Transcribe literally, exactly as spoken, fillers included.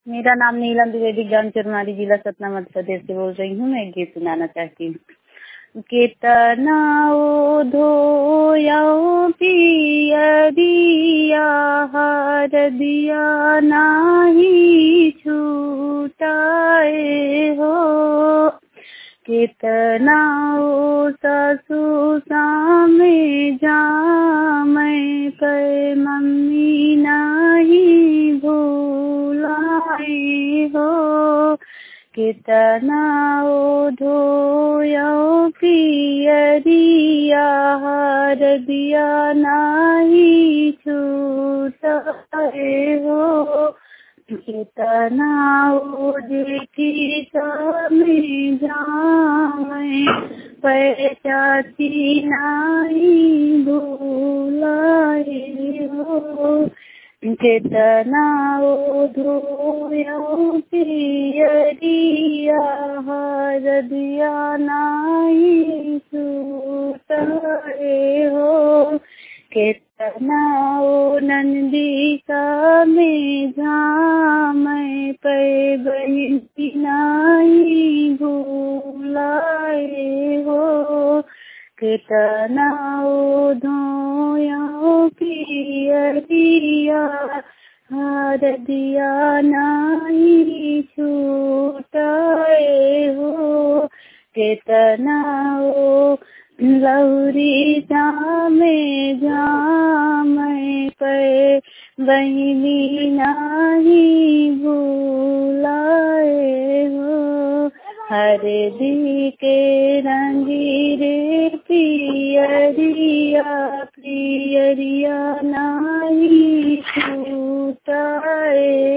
मेरा नाम नीलम द्विवेदी, ग्राम चरमारी, जिला सतना, मध्य प्रदेश से बोल रही हूँ। मैं एक गीत सुनाना चाहती हूँ। केतना ओ धोयाओ पियरिया हरदिया नाही छूटाए हो, केतना ओ सासु सामे जामै पर मम्मी नाही भूलाए हो, केतना ओ धोयाओ पियरिया हरदिया नाही छूटाए हो, केतना ओ जेठी सामे जामै पर चाची नाही भूलाए हो, केतना ओ धोयाओ पियरिया हरदिया नाही छूटाए हो, केतना ओ नंदी सामे जामै पर बहिनी नाही भूलाए हो, केतना ओ धोयाओ पियरिया हरदिया नाही छूटाए हो, केतना ओ लौरी जामे जामै पर बहिनी नाही भूलाए हो, हरदी के रंगी रे पियरिया पियरिया नाही छूटाए